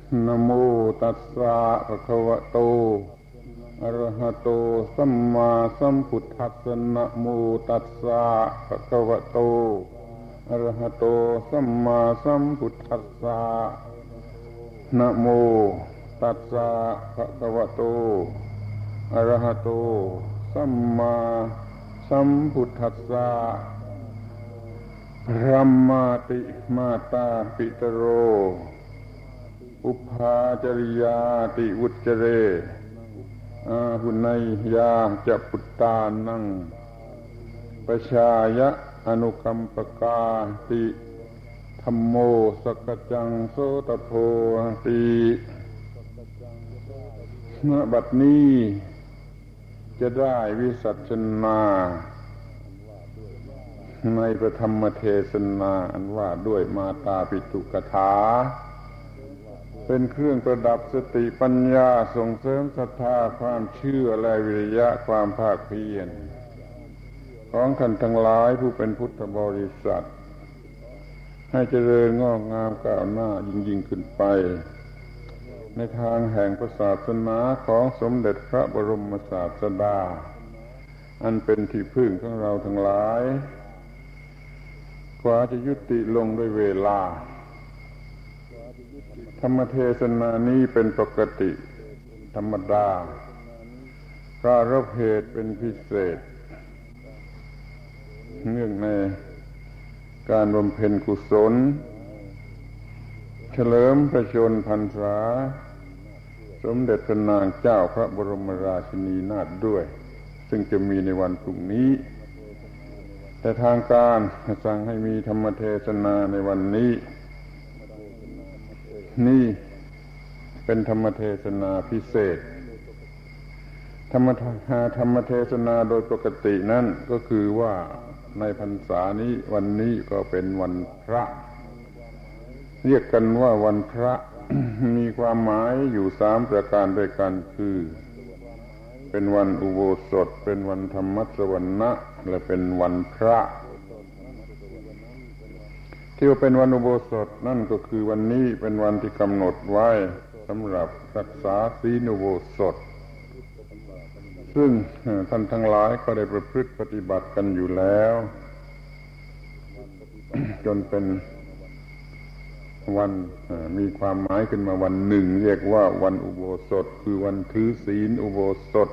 นะโมตัสสะภะคะวะโตอะระหะโตสัมมาสัมพุทธัสสะนะโมตัสสะภะคะวะโตอะระหะโตสัมมาสัมพุทธัสสะนะโมตัสสะภะคะวะโตอะระหะโตสัมมาสัมพุทธัสสะพระมาติมาตาปิตโรอุปาจริยาติวุจเจเรหุนัยยาจะปุตตานังปชายะอนุกัมปกาติธัมโมสกจังโสตโพติณบัดนี้จะได้วิสัชนาในพระธรรมเทศนาอันว่าด้วยมาตาปิตุกถาเป็นเครื่องประดับสติปัญญาส่งเสริมศรัทธาความเชื่อและวิริยะความภาคเพียรของท่านทั้งหลายผู้เป็นพุทธบริษัทให้เจริญงอกงามก้าวหน้ายิ่งขึ้นไปในทางแห่งศาสนาของสมเด็จพระบรมศาสดาอันเป็นที่พึ่งของเราทั้งหลายกว่าจะยุติลงด้วยเวลาธรรมเทศนานี้เป็นปกติธรรมดาก็รับเหตุเป็นพิเศษเนื่องในการบำเพ็ญกุศลเฉลิมพระชนพรรษาสมเด็จพระนางเจ้าพระบรมราชินีนาถด้วยซึ่งจะมีในวันพรุ่งนี้แต่ทางการสั่งให้มีธรรมเทศนาในวันนี้นี่เป็นธรรมเทศนาพิเศษธรรมเทศนาโดยปกตินั่นก็คือว่าในพรรษานี้วันนี้ก็เป็นวันพระเรียกกันว่าวันพระ มีความหมายอยู่3ประการด้วยกันคือเป็นวันอุโบสถเป็นวันธรรมสวนะและเป็นวันพระที่ว่าเป็นวันอุโบสถนั่นก็คือวันนี้เป็นวันที่กำหนดไว้สำหรับรักษาศีลอุโบสถซึ่งท่านทั้งหลายก็ได้ประพฤติปฏิบัติกันอยู่แล้ว จนเป็นวันมีความหมายขึ้นมาวันหนึ่งเรียกว่าวันอุโบสถคือวันถือศีลอุโบสถ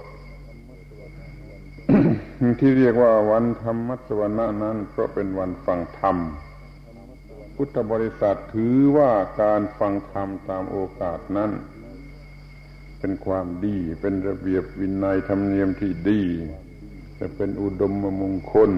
ที่เรียกว่าวันธรรมสวนะนั้นเพราะเป็นวันฟังธรรมพุทธบริษัทถือว่าการฟังธรรมตามโอกาสนั้นเป็นความดีเป็นระเบียบวินัยธรรมเนียมที่ดีจะเป็นอุดมมงคล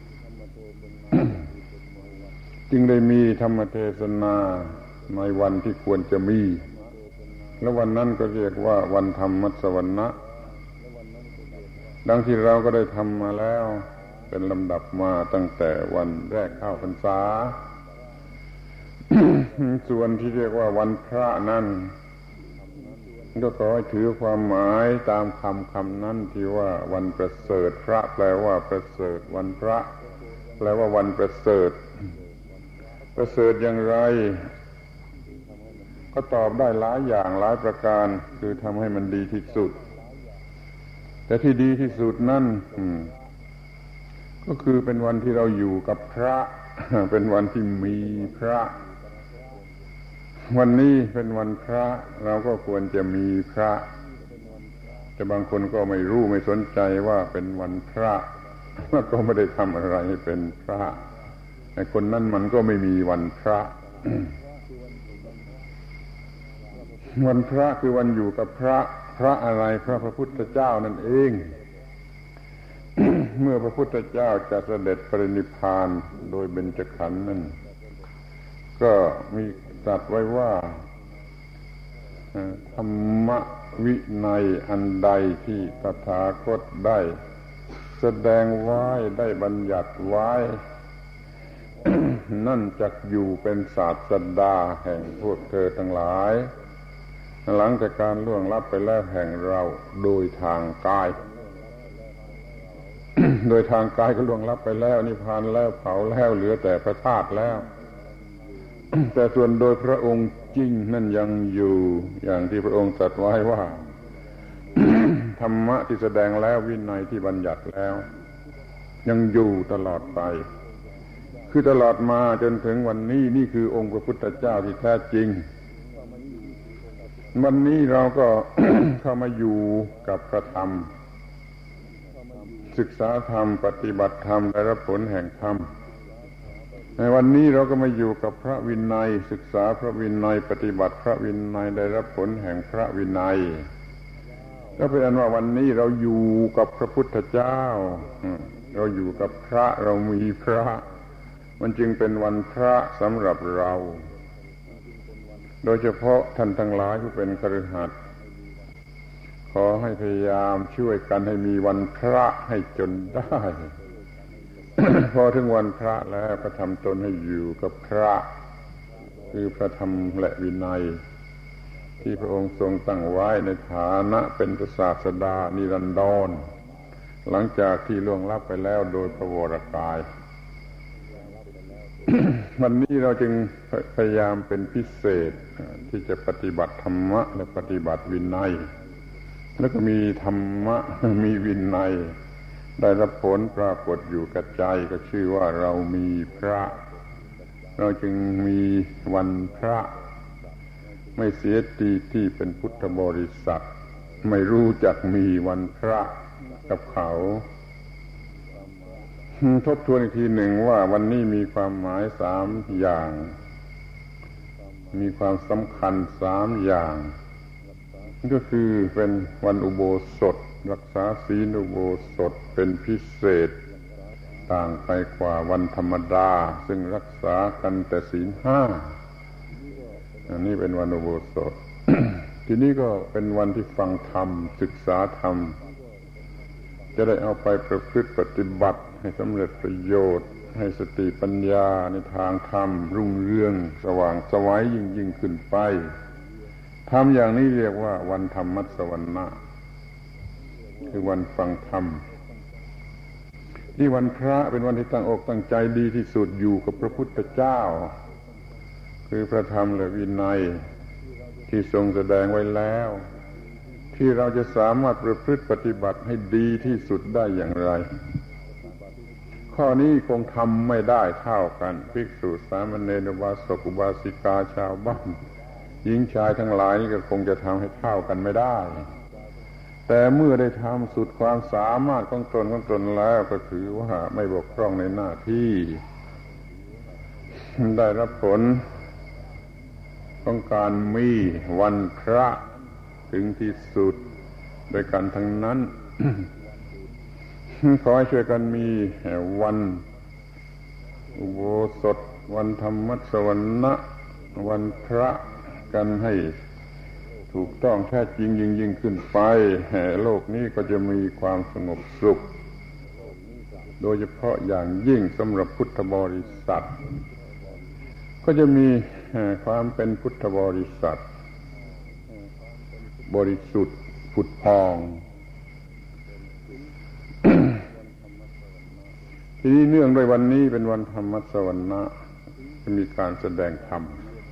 จึงได้มีธรรมเทศนาในวันที่ควรจะมีและวันนั้นก็เรียกว่าวันธรรมสวนะดังที่เราก็ได้ทำมาแล้วเป็นลำดับมาตั้งแต่วันแรกเข้าพรรษา ส่วนที่เรียกว่าวันพระนั้นก็ขอให้ถือความหมายตามคำนั้นที่ว่าวันประเสริฐพระแปลว่าประเสริฐวันพระแปลว่าวันประเสริฐประเสริฐอย่างไรก็ตอบได้หลายอย่างหลายประการคือทำให้มันดีที่สุดแต่ที่ดีที่สุดนั่นก็คือเป็นวันที่เราอยู่กับพระ เป็นวันที่มีพระวันนี้เป็นวันพระเราก็ควรจะมีพระแต่บางคนก็ไม่รู้ไม่สนใจว่าเป็นวันพระแล้วก็ไม่ได้ทำอะไรให้เป็นพระไอ้คนนั้นมันก็ไม่มีวันพระ วันพระคือวันอยู่กับพระพระอะไรพระพุทธเจ้านั่นเอง เมื่อพระพุทธเจ้าจะเสด็จปรินิพพานโดยเบญจขันธ์นั้นก็มีตรัสไว้ว่าธรรมวินัยอันใดที่ตถาคตได้แสดงไว้ได้บัญญัติไว้ นั่นจักอยู่เป็นศาสดาแห่งพวกเธอทั้งหลายหลังจากการล่วงลับไปแล้วแห่งเราโดยทางกาย โดยทางกายก็ล่วงลับไปแล้วนิพพานแล้วเผาแล้วเหลือแต่พระธาตุแล้วแต่ส่วนโดยพระองค์จริงนั่นยังอยู่อย่างที่พระองค์ตรัสไว้ว่า ธรรมะที่แสดงแล้ววินัยที่บัญญัติแล้วยังอยู่ตลอดไปคือตลอดมาจนถึงวันนี้นี่คือองค์พระพุทธเจ้าที่แท้จริงวันนี้เราก็ เข้ามาอยู่กับพระธรรมศึกษาธรรมปฏิบัติธรรมได้รับผลแห่งธรรมในวันนี้เราก็มาอยู่กับพระวินัยศึกษาพระวินัยปฏิบัติพระวินัยได้รับผลแห่งพระวินัยก็เป็นอันว่าวันนี้เราอยู่กับพระพุทธเจ้าเราอยู่กับพระเรามีพระมันจึงเป็นวันพระสำหรับเราโดยเฉพาะท่านทั้งหลายผู้เป็นคฤหัสถ์ขอให้พยายามช่วยกันให้มีวันพระให้จนได้ พอถึงวันพระแล้วก็ทำตนให้อยู่กับพระคือพระธรรมและวินัยที่พระองค์ทรงตั้งไว้ในฐานะเป็นพระศาสดานิรันดรหลังจากที่ล่วงลับไปแล้วโดยพระวรกาย วันนี้เราจึงพยายามเป็นพิเศษที่จะปฏิบัติธรรมะและปฏิบัติวินัยแล้วก็มีธรรมะมีวินัยได้รับผลปรากฏอยู่กับใจก็ชื่อว่าเรามีพระเราจึงมีวันพระไม่เสียทีที่เป็นพุทธบริษัทไม่รู้จักมีวันพระกับเขาทบทวนอีกทีหนึ่งว่าวันนี้มีความหมาย3อย่างมีความสำคัญ3อย่างก็คือเป็นวันอุโบสถรักษาศีลอุโบสถเป็นพิเศษต่างไปกว่าวันธรรมดาซึ่งรักษากันแต่ศีล5อันนี้เป็นวันอุโบสถ ทีนี้ก็เป็นวันที่ฟังธรรมศึกษาธรรมจะได้เอาไปประพฤติปฏิบัติให้สำเร็จประโยชน์ให้สติปัญญาในทางธรรมรุ่งเรืองสว่างไสวยิ่งขึ้นไปธรรมอย่างนี้เรียกว่าวันธรรมัสวรรณะคือวันฟังธรรมที่วันพระเป็นวันที่ตั้งอกตั้งใจดีที่สุดอยู่กับพระพุทธเจ้าคือพระธรรมและวินัยที่ทรงแสดงไว้แล้วที่เราจะสามารถประพฤติปฏิบัติให้ดีที่สุดได้อย่างไรข้อนี้คงทำไม่ได้เท่ากันภิกษุสามเณรอุบาสกอุบาสิกาชาวบ้านหญิงชายทั้งหลายนี่ก็คงจะทำให้เท่ากันไม่ได้แต่เมื่อได้ทำสุดความสามารถของตนแล้วก็ถือว่าไม่บกพร่องในหน้าที่ได้รับผลของการมีวันพระถึงที่สุดโดยกันทั้งนั้น ขอให้ช่วยกันมีวันอุโบสถวันธรรมัสวรรณะวันพระกันให้ถูกต้องแท้จริงยิ่งขึ้นไปโลกนี้ก็จะมีความสงบสุขโดยเฉพาะอย่างยิ่งสำหรับพุทธบริษัทก็จะมีความเป็นพุทธบริษัทบริสุทธิ์ผุดพอง ทีนี้เนื่องด้วยวันนี้เป็นวันธรรมัสวรรณะจะมีการแสดงธรรม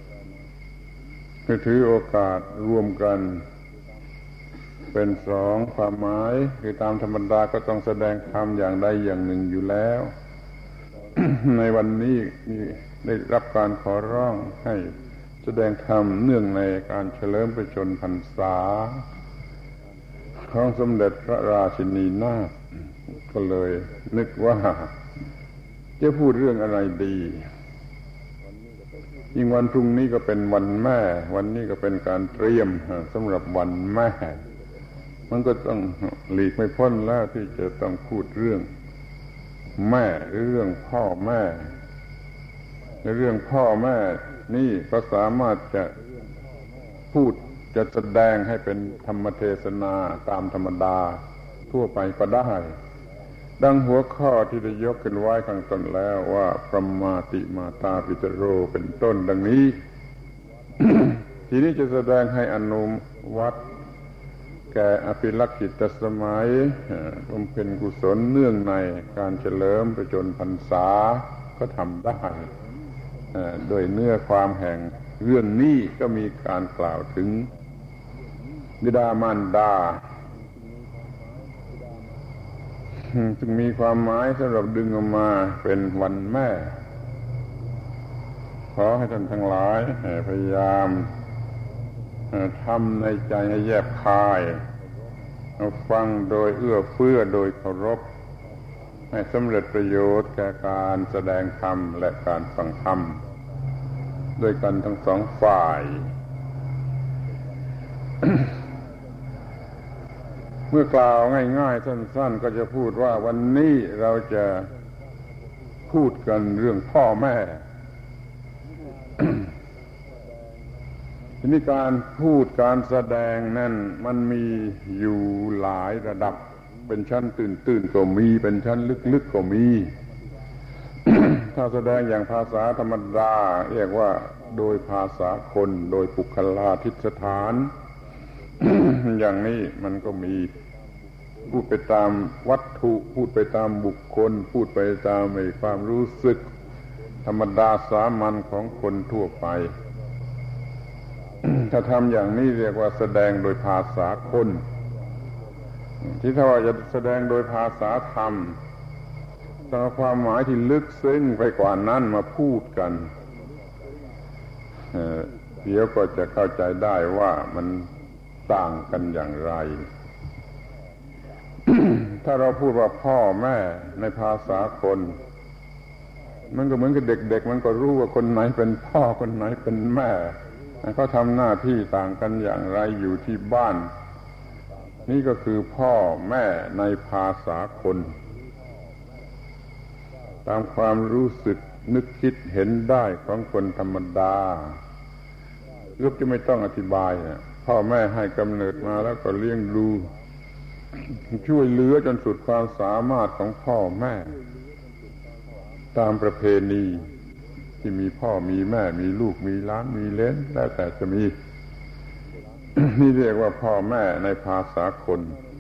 ถือโอกาสรวมกันเป็น2ความหมายคือตามธรรมดาก็ต้องแสดงธรรมอย่างใดอย่างหนึ่งอยู่แล้ว ในวันนี้มีได้รับการขอร้องให้แสดงธรรมเนื่องในการเฉลิมพระชนมพรรษาของสมเด็จพระราชินีนาถก็เลยนึกว่าจะพูดเรื่องอะไรดียิ่งวันพรุ่งนี้ก็เป็นวันแม่วันนี้ก็เป็นการเตรียมสำหรับวันแม่มันก็ต้องหลีกไม่พ้นแล้วที่จะต้องพูดเรื่องแม่หรือเรื่องพ่อแม่ในเรื่องพ่อแม่นี่ก็สามารถจะพูดจะแสดงให้เป็นธรรมเทศนาตามธรรมดาทั่วไปก็ได้ดังหัวข้อที่ได้ยกขึ้นไว้ข้างต้นแล้วว่าพรหมาติมาตาปิตโรเป็นต้นดังนี้ ทีนี้จะแสดงให้อนุวัตแก่อภิลักขิตสมัยบำเพ็ญกุศลเนื่องในการเฉลิมพระชนมพรรษาก็ทำได้โดยเนื้อความแห่งเรื่องนี้ก็มีการกล่าวถึงบิดามารดาจึงมีความหมายสำหรับดึงออกมาเป็นวันแม่ขอให้ท่านทั้งหลายพยายามทำในใจให้แยบคายฟังโดยเอื้อเฟื้อโดยเคารพให้สำเร็จประโยชน์แก่การแสดงธรรมและการฟังธรรมด้วยกันทั้งสองฝ่าย เมื่อกล่าวง่ายๆสั้นๆก็จะพูดว่าวันนี้เราจะพูดกันเรื่องพ่อแม่ ทีนี้การพูดการแสดงนั่นมันมีอยู่หลายระดับเป็นชั้นตื้นๆก็มีเป็นชั้นลึกๆก็มี ถ้าแสดงอย่างภาษาธรรมดาเรียกว่าโดยภาษาคนโดยปุคลาธิสถาน อย่างนี้มันก็มีพูดไปตามวัตถุพูดไปตามบุคคลพูดไปตามความรู้สึกธรรมดาสามัญของคนทั่วไป ถ้าทำอย่างนี้เรียกว่าแสดงโดยภาษาคนที่ถ้าว่าจะแสดงโดยภาษาธรรมต้องเอาความหมายที่ลึกซึ้งไปกว่านั้นมาพูดกันเดี๋ยวก็จะเข้าใจได้ว่ามันต่างกันอย่างไร ถ้าเราพูดว่าพ่อแม่ในภาษาคนมันก็เหมือนกับเด็กๆมันก็รู้ว่าคนไหนเป็นพ่อคนไหนเป็นแม่เขาทำหน้าที่ต่างกันอย่างไรอยู่ที่บ้านนี่ก็คือพ่อแม่ในภาษาคนตามความรู้สึกนึกคิดเห็นได้ของคนธรรมดาลูกจะไม่ต้องอธิบายพ่อแม่ให้กำเนิดมาแล้วก็เลี้ยงดูช่วยเหลือจนสุดความสามารถของพ่อแม่ตามประเพณีที่มีพ่อมีแม่มีลูกมีหลานมีเหลนแล้วแต่จะมี นี่เรียกว่าพ่อแม่ในภาษาคน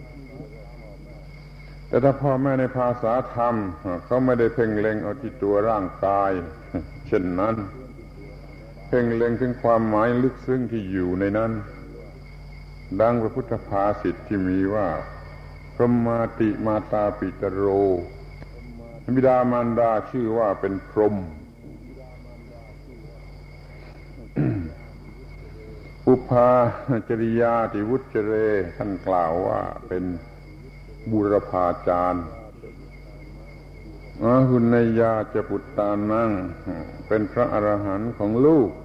แต่ถ้าพ่อแม่ในภาษาธรรมเขาไม่ได้เพ่งเล็งเอาที่ตัวร่างกายเช่นนั้นเพ่งเล็งถึงความหมายลึกซึ้งที่อยู่ในนั้นดังพระพุทธภาษิตที่มีว่าพรหมาติมาตาปิตโรบิดามารดาชื่อว่าเป็นพรหมอุปาจริยาติวุจเรท่านกล่าวว่าเป็นบุรพาจารย์หุนยาจะปุตตานังเป็นพระอรหันต์ของลูก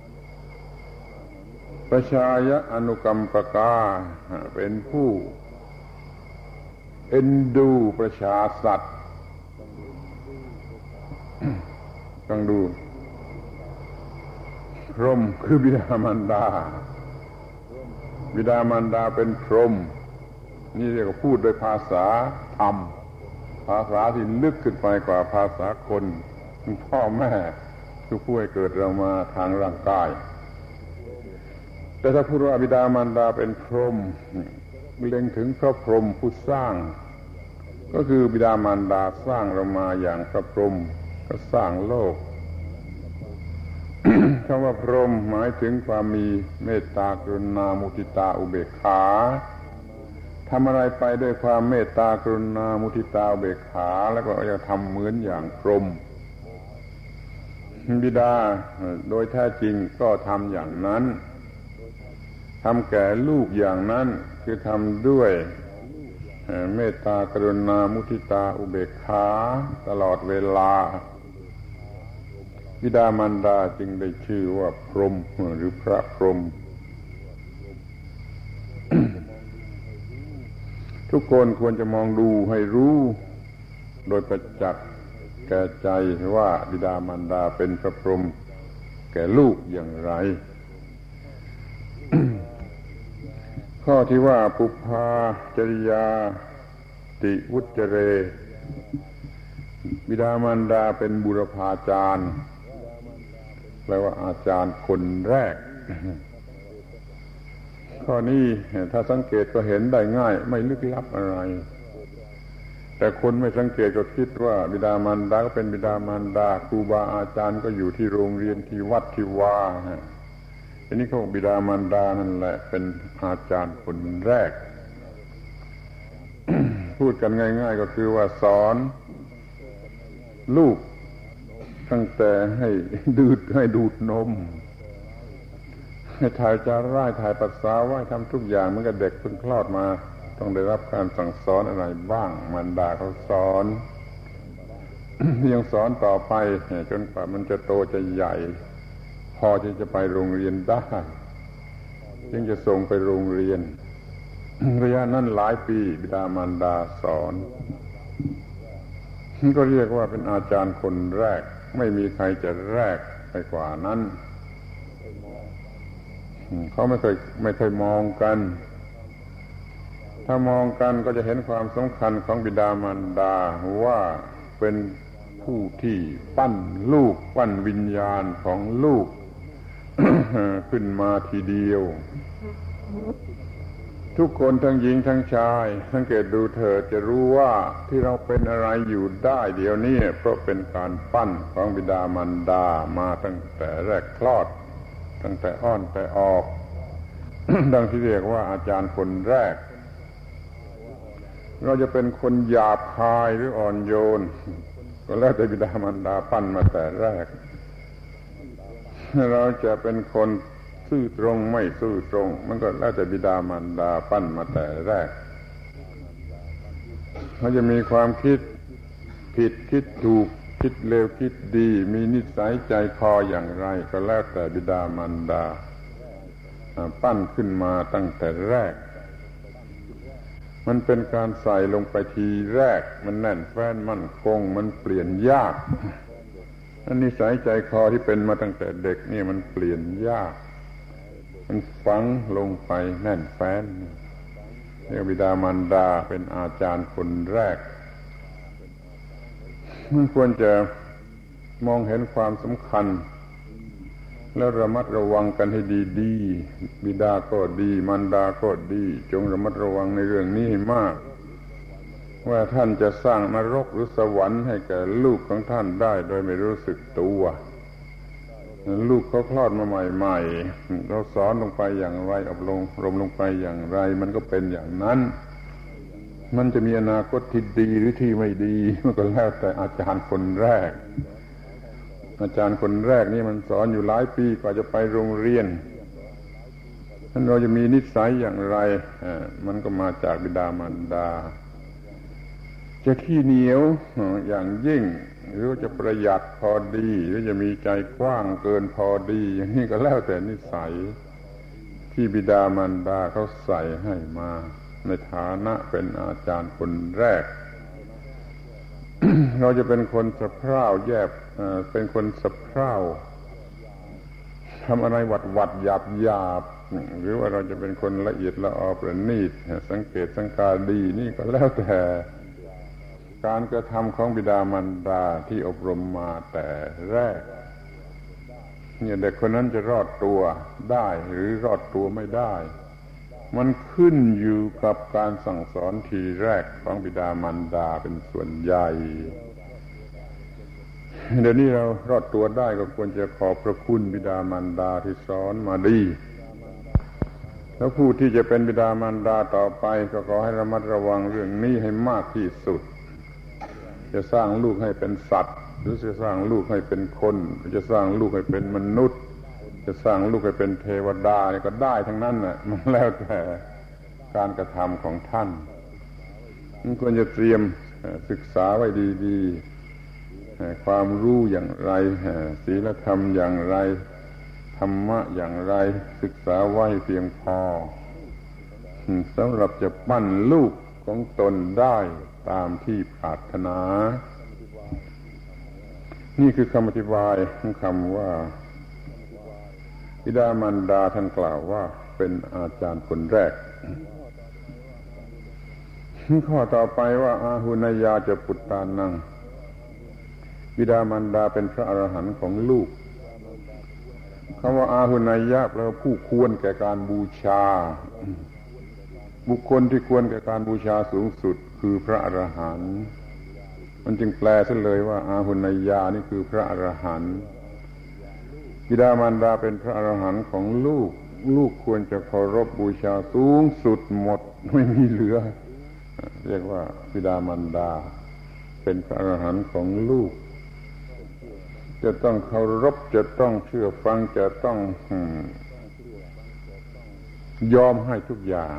ประชายะอนุกัมปกาเป็นผู้เอ็นดูประชาสัตว์ต้องดูพรหมคือบิดามารดาบิดามารดาเป็นพรหมนี่เรียกว่าพูดโดยภาษาธรรมภาษาที่ลึกขึ้นไปกว่าภาษาคนพ่อแม่คือผู้ให้เกิดเรามาทางร่างกายแต่ถ้าพูดว่าบิดามารดาเป็นพรหมเล็งถึงพระพรหมผู้สร้างก็คือบิดามารดาสร้างเรามาอย่างพระพรหมก็สร้างโลก คำว่าพรหมหมายถึงความมีเมตตากรุณามุทิตาอุเบกขาทำอะไรไปด้วยความเมตตากรุณามุทิตาอุเบกขาแล้วก็จะทำเหมือนอย่างพรหมบิดาโดยแท้จริงก็ทำอย่างนั้นทำแก่ลูกอย่างนั้นคือทำด้วยเมตตากรุณามุทิตาอุเบกขาตลอดเวลาบิดามารดาจึงได้ชื่อว่าพรหมหรือพระพรหม ทุกคนควรจะมองดูให้รู้โดยประจักษ์แก่ใจว่าบิดามารดาเป็นพระพรหมแก่ลูกอย่างไร ข้อที่ว่าปุพพาจริยาติวุจเรบิดามารดาเป็นบุรพาจารย์แปลว่าอาจารย์คนแรก ข้อนี้ถ้าสังเกตก็เห็นได้ง่ายไม่ลึกลับอะไรแต่คนไม่สังเกตก็คิดว่าบิดามารดาก็เป็นบิดามารดาครูบาอาจารย์ก็อยู่ที่โรงเรียนที่วัดที่วาทีนี้เขาบอกบิดามารดานั่นแหละเป็นอาจารย์คนแรก พูดกันง่ายๆก็คือว่าสอนลูกตั้งแต่ให้ดูดนมให้ถ่ายจาระถ่ายปัสสาวะทำทุกอย่างเหมือนกับเด็กเพิ่งคลอดมาต้องได้รับการสั่งสอนอะไรบ้างมารดาเขาสอน ยังสอนต่อไปจนกว่ามันจะโตจะใหญ่พอที่จะไปโรงเรียนได้จึงจะส่งไปโรงเรียน ระยะนั้นหลายปีบิดามารดาสอนก็เรียกว่าเป็นอาจารย์คนแรกไม่มีใครจะแรกไปกว่านั้นเขาไม่เคยมองกันถ้ามองกันก็จะเห็นความสำคัญของบิดามารดาว่าเป็นผู้ที่ปั้นลูกปั้นวิญญาณของลูก ขึ้นมาทีเดียวทุกคนทั้งหญิงทั้งชายสังเกตดูเถิดจะรู้ว่าที่เราเป็นอะไรอยู่ได้เดี๋ยวนี้เพราะเป็นการปั้นของบิดามารดามาตั้งแต่แรกคลอดตั้งแต่อ้อนแต่ออก ดังที่เรียกว่าอาจารย์คนแรกเราจะเป็นคนหยาบคายหรืออ่อนโยนก็แล้วแต่บิดามารดาปั้นมาแต่แรกเราจะเป็นคนซื่อตรงไม่ซื่อตรงมันก็แล้วแต่บิดามารดาปั้นมาแต่แรกเขาจะมีความคิดผิดคิดถูกคิดเลวคิดดีมีนิสัยใจคออย่างไรก็แล้วแต่บิดามารดาปั้นขึ้นมาตั้งแต่แรกมันเป็นการใส่ลงไปทีแรกมันแน่นแฟ้นมั่นคงมันเปลี่ยนยากนิสัยใจคอที่เป็นมาตั้งแต่เด็กนี่มันเปลี่ยนยากมันฝังลงไปแน่นแฟ้นเรียกบิดามารดาเป็นอาจารย์คนแรกมันควรจะมองเห็นความสำคัญแล้วระมัดระวังกันให้ดีๆบิดาก็ดีมารดาก็ดีจงระมัดระวังในเรื่องนี้ให้มากว่าท่านจะสร้างนรกหรือสวรรค์ให้แก่ลูกของท่านได้โดยไม่รู้สึกตัวลูกเขาคลอดมาใหม่ๆเราสอนลงไปอย่างไรอบรมลงไปอย่างไรมันก็เป็นอย่างนั้นมันจะมีอนาคตที่ดีหรือที่ไม่ดีมันก็แล้วแต่อาจารย์คนแรกอาจารย์คนแรกนี่มันสอนอยู่หลายปีกว่าจะไปโรงเรียนท่านเราจะมีนิสัยอย่างไรมันก็มาจากบิดามารดาจะขี้เหนียวอย่างยิ่งหรือจะประหยัดพอดีหรือจะมีใจกว้างเกินพอดีอย่างนี้ก็แล้วแต่นิสัยที่บิดามารดาเขาใส่ให้มาในฐานะเป็นอาจารย์คนแรก เราจะเป็นคนสะเพร่าเป็นคนสะเพร่าทำอะไรหวัดหยาบหรือว่าเราจะเป็นคนละเอียดละออประณีตสังเกตสังกาดีนี่ก็แล้วแต่การกระทำของบิดามารดาที่อบรมมาแต่แรกเนี่ยเด็กคนนั้นจะรอดตัวได้หรือรอดตัวไม่ได้มันขึ้นอยู่กับการสั่งสอนทีแรกของบิดามารดาเป็นส่วนใหญ่เดี๋ยวนี้เรารอดตัวได้ก็ควรจะขอบพระคุณบิดามารดาที่สอนมาดีแล้วผู้ที่จะเป็นบิดามารดาต่อไปก็ขอให้ระมัดระวังเรื่องนี้ให้มากที่สุดจะสร้างลูกให้เป็นสัตว์หรือจะสร้างลูกให้เป็นคนจะสร้างลูกให้เป็นมนุษย์จะสร้างลูกให้เป็นเทวดาก็ได้ทั้งนั้นน่ะมันแล้วแต่การกระทำของท่านมันควรจะเตรียมศึกษาไว้ดีๆความรู้อย่างไรศีลธรรมอย่างไรธรรมะอย่างไรศึกษาไว้เพียงพอสำหรับจะปั้นลูกของตนได้ตามที่ปรารถนานี่คือคำอธิบายของคำว่าบิดามารดาท่านกล่าวว่าเป็นอาจารย์คนแรกข้อต่อไปว่าอาหุนยาจะปุตตานังบิดามารดาเป็นพระอรหันต์ของลูกคำว่าอาหุนยะแปลว่าผู้ควรแก่การบูชาบุคคลที่ควรแก่การบูชาสูงสุดคือพระอรหันต์มันจึงแปลซะเลยว่าอาหุนยานี่คือพระอรหันต์บิดามารดาเป็นพระอรหันต์ของลูกลูกควรจะเคารพบูชาสูงสุดหมดไม่มีเหลือเรียกว่าบิดามารดาเป็นพระอรหันต์ของลูกจะต้องเคารพจะต้องเชื่อฟังจะต้องยอมให้ทุกอย่าง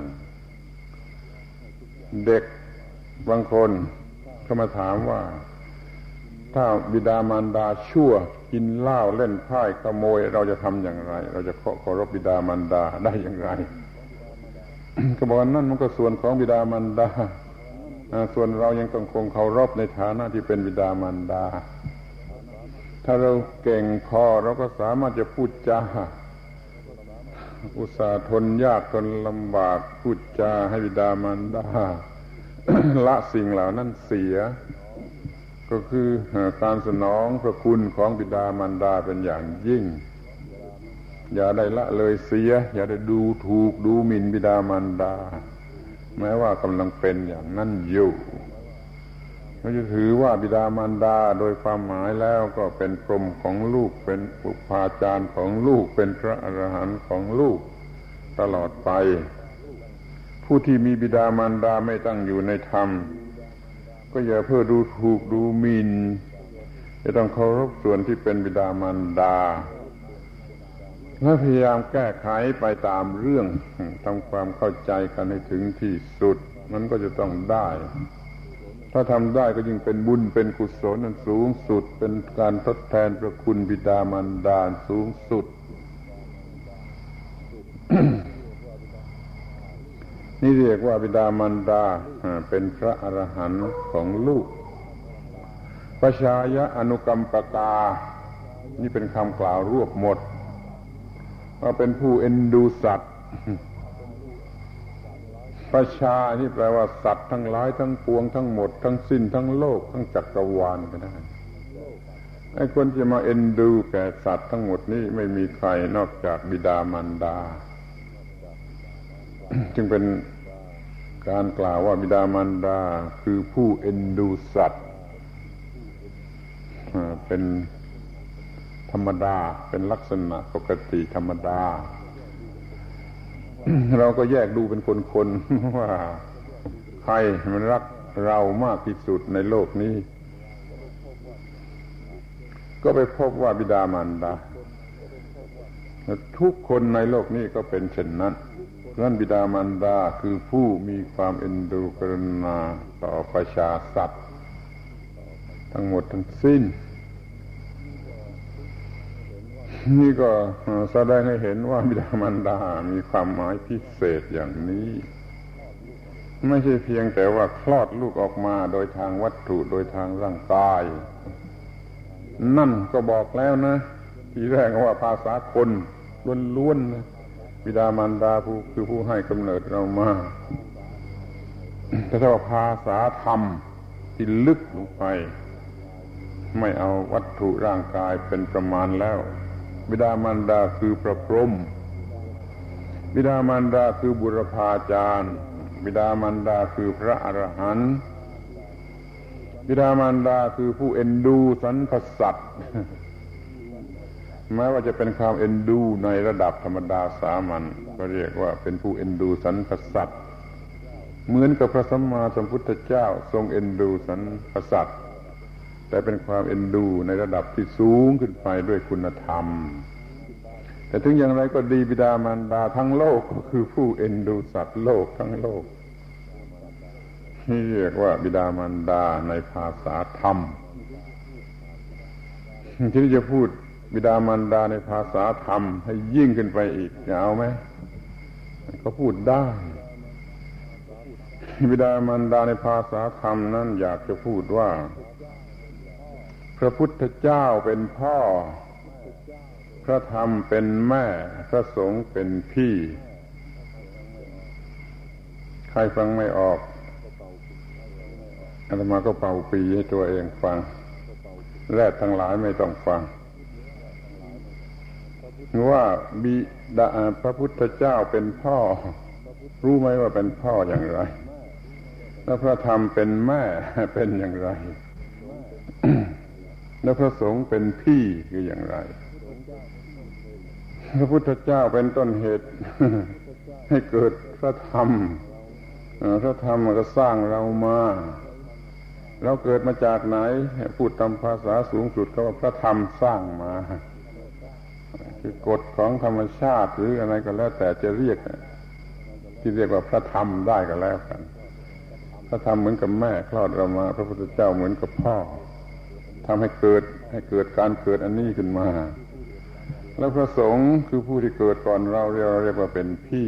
เด็กบางคนเขามาถามว่าถ้าบิดามารดาชั่วกินเหล้าเล่นไพ่ขโมยเราจะทำอย่างไรเราจะเคารพบิดามารดาได้อย่างไร ก็บอกว่านั่นมันก็ส่วนของบิดามารดาส่วนเรายังต้องคงเคารพในฐานะที่เป็นบิดามารดาถ้าเราเก่งพอเราก็สามารถจะพูดจาอุตส่าห์ทนยากทนลำบากพูดจาให้บิดามารดา ละสิ่งเหล่านั้นเสียก็คือการสนองพระคุณของบิดามารดาเป็นอย่างยิ่งอย่าได้ละเลยเสียอย่าได้ดูถูกดูหมิ่นบิดามารดาแม้ว่ากำลังเป็นอย่างนั้นอยู่เราจะถือว่าบิดามารดาโดยความหมายแล้วก็เป็นพรหมของลูกเป็นอุปาจารย์ของลูกเป็นพระอรหันต์ของลูกตลอดไปผู้ที่มีบิดามารดาไม่ตั้งอยู่ในธรรมก็อย่าเพื่อดูถูกดูหมิ่นจะต้องเคารพส่วนที่เป็นบิดามารดาและพยายามแก้ไขไปตามเรื่องทำความเข้าใจกันให้ถึงที่สุดมันก็จะต้องได้ถ้าทำได้ก็ยิ่งเป็นบุญเป็นกุศลอันสูงสุดเป็นการทดแทนพระคุณบิดามารดาสูงสุด นี่เรียกว่าบิดามารดาเป็นพระอรหันต์ของลูกปชายะอนุกัมปกานี่เป็นคำกล่าวรวบหมดว่าเป็นผู้เอ็นดูสัตว์ประชานี่แปลว่าสัตว์ทั้งหลายทั้งปวงทั้งหมดทั้งสิ้นทั้งโลกทั้งจักรวาลก็ได้ไอ้คนที่มาเอ็นดูแก่สัตว์ทั้งหมดนี้ไม่มีใครนอกจากบิดามารดา จึงเป็นการกล่าวว่าบิดามารดาคือผู้เอ็นดูสัตว์เป็นธรรมดาเป็นลักษณะปกติธรรมดา เราก็แยกดูเป็นคนๆว่าใครมันรักเรามากที่สุดในโลกนี้ก็ไปพบว่าบิดามารดาทุกคนในโลกนี้ก็เป็นเช่นนั้นนั่นบิดามารดาคือผู้มีความเอ็นดูกรุณาต่อประชาสัตว์ทั้งหมดทั้งสิ้นนี่ก็แสดงให้เห็นว่าบิดามารดามีความหมายพิเศษอย่างนี้ไม่ใช่เพียงแต่ว่าคลอดลูกออกมาโดยทางวัตถุโดยทางร่างกายนั่นก็บอกแล้วนะทีแรกว่าภาษาคนล้วนๆนะบิดามารดาคือผู้ให้กำเนิดเรามาแต่ถ้าว่าภาษาธรรมที่ลึกลงไปไม่เอาวัตถุร่างกายเป็นประมาณแล้วบิดามารดาคือพระพรหมบิดามารดาคือบุรพาจารย์บิดามารดาคือพระอรหันต์บิดามารดาคือผู้เอ็นดูสรรพสัตว์แม้ว่าจะเป็นความเอ็นดูในระดับธรรมดาสามัญก็เรียกว่าเป็นผู้เอ็นดูสรรพสัตว์เหมือนกับพระสัมมาสัมพุทธเจ้าทรงเอ็นดูสรรพสัตว์แต่เป็นความเอ็นดูในระดับที่สูงขึ้นไปด้วยคุณธรรมแต่ถึงอย่างไรก็ดีบิดามารดาทั้งโลกก็คือผู้เอ็นดูสัตว์โลกทั้งโลกที่เรียกว่าบิดามารดาในภาษาธรรมที่จะพูดบิดามารดาในภาษาธรรมให้ยิ่งขึ้นไปอีกจะเอาไหมก็พูดได้บิดามารดาในภาษาธรรมนั้นอยากจะพูดว่าพระพุทธเจ้าเป็นพ่อพระธรรมเป็นแม่พระสงฆ์เป็นพี่ใครฟังไม่ออกอาตมาก็เป่าปีให้ตัวเองฟังแรดทั้งหลายไม่ต้องฟังว่าบิดาพระพุทธเจ้าเป็นพ่อรู้ไหมว่าเป็นพ่ออย่างไรแล้วพระธรรมเป็นแม่เป็นอย่างไรแล้วพระสงฆ์เป็นพี่คืออย่างไรพระพุทธเจ้าเป็นต้นเหตุ ให้เกิดพระธรรมพระธรรมมันก็สร้างเรามาเราเกิดมาจากไหนพูดตามภาษาสูงสุดก็ว่าพระธรรมสร้างมาคือกฎของธรรมชาติหรืออะไรก็แล้วแต่จะเรียกที่เรียกว่าพระธรรมได้ก็แล้วกันพระธรรมเหมือนกับแม่คลอดเรามาพระพุทธเจ้าเหมือนกับพ่อทำให้เกิดการเกิดอันนี้ขึ้นมาแล้วพระสงฆ์คือผู้ที่เกิดก่อนเราเรียกว่าเป็นพี่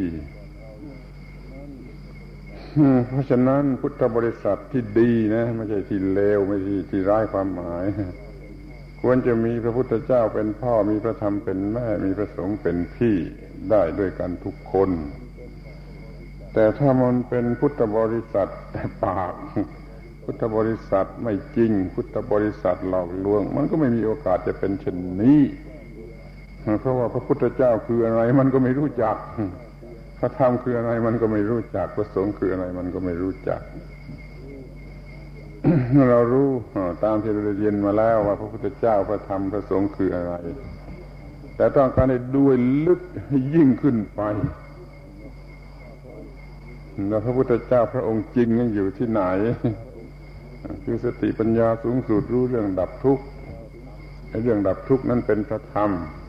เพราะฉะนั้นพุทธบริษัทที่ดีนะไม่ใช่ที่เลวไม่ใช่ที่ร้ายความหมายควรจะมีพระพุทธเจ้าเป็นพ่อมีพระธรรมเป็นแม่มีพระสงฆ์เป็นพี่ได้ด้วยกันทุกคนแต่ถ้ามันเป็นพุทธบริษัทแต่ปากพุทธบริษัทไม่จริงพุทธบริษัทหลอกลวงมันก็ไม่มีโอกาสจะเป็นเช่นนี้เพราะว่าพระพุทธเจ้าคืออะไรมันก็ไม่รู้จักพระธรรมคืออะไรมันก็ไม่รู้จักพระสงฆ์คืออะไรมันก็ไม่รู้จัก เรารู้ตามที่เราเรียนมาแล้วว่าพระพุทธเจ้าพระธรรมพระสงฆ์คืออะไรแต่ต้องการให้ด้วยลึกยิ่งขึ้นไปแล้วพระพุทธเจ้าพระองค์จริงนั้นอยู่ที่ไหนคือสติปัญญาสูงสุดรู้เรื่องดับทุกข์เรื่องดับทุกข์นั้นเป็นพระธรรม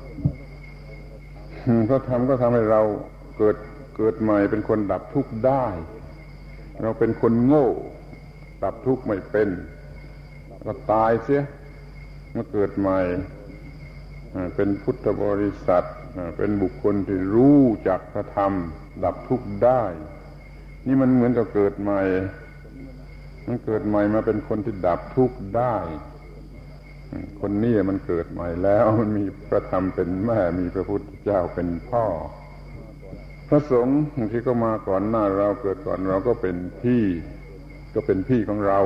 พระธรรมก็ทำให้เราเกิดใหม่เป็นคนดับทุกข์ได้เราเป็นคนโง่ดับทุกข์ไม่เป็นก็ตายเสียมาเกิดใหม่เป็นพุทธบริษัทเป็นบุคคลที่รู้จักพระธรรมดับทุกข์ได้นี่มันเหมือนกับเกิดใหม่มันเกิดใหม่มาเป็นคนที่ดับทุกข์ได้คนนี้มันเกิดใหม่แล้วมันมีพระธรรมเป็นแม่มีพระพุทธเจ้าเป็นพ่อพระสงฆ์ที่ก็มาก่อนหน้าเราเกิดก่อนเราก็เป็นพี่ของเรา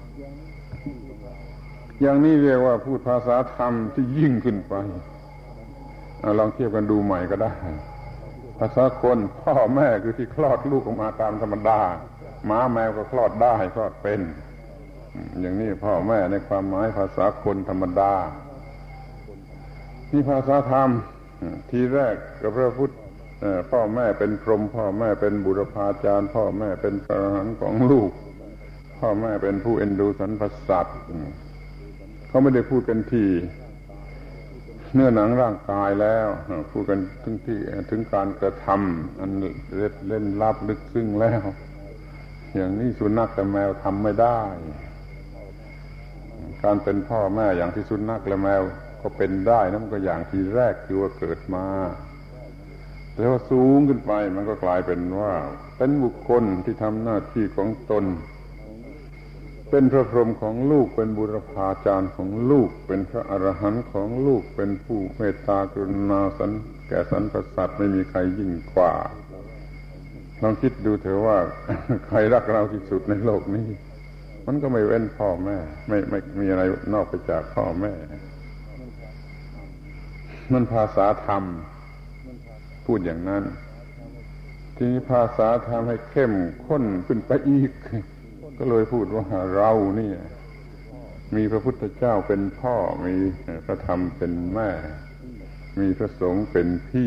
อย่างนี้เรียกว่าพูดภาษาธรรมที่ยิ่งขึ้นไปลองเทียบกันดูใหม่ก็ได้ภาษาคนพ่อแม่คือที่คลอดลูกออกมาตามธรรมดาหมาแมวก็คลอดได้คลอดเป็นอย่างนี้พ่อแม่ในความหมายภาษาคนธรรมดานี่ภาษาธรรมทีแรกกับพระพุทธพ่อแม่เป็นพรหมพ่อแม่เป็นบุรพาจารย์พ่อแม่เป็นพระอรหันต์ของลูกพ่อแม่เป็นผู้เอ็นดูสรรพสัตว์เขาไม่ได้พูดกันที่เนื้อหนังร่างกายแล้วพูดกันถึงการกระทำอันเล่นลับลึกซึ้งแล้วอย่างนี้สุนัขกับแมวทำไม่ได้การเป็นพ่อแม่อย่างที่สุนัขและแมวก็เป็นได้นั่นก็อย่างทีแรกคือว่าเกิดมาแต่ว่าสูงขึ้นไปมันก็กลายเป็นว่าเป็นบุคคลที่ทำหน้าที่ของตนเป็นพระพรหมของลูกเป็นบุรพาจารย์ของลูกเป็นพระอรหันต์ของลูกเป็นผู้เมตตากรุณาแก่สรรพสัตว์ไม่มีใครยิ่งกว่าลองคิดดูเถอะว่าใครรักเราที่สุดในโลกนี้มันก็ไม่เว้นพ่อแม่ไม่มีอะไรนอกไปจากพ่อแม่มันภาษาธรรมพูดอย่างนั้นทีนี้ภาษาธรรมให้เข้มข้นขึ้นไปอีกก็เลยพูดว่าเรานี่มีพระพุทธเจ้าเป็นพ่อมีพระธรรมเป็นแม่มีพระสงฆ์เป็นพี่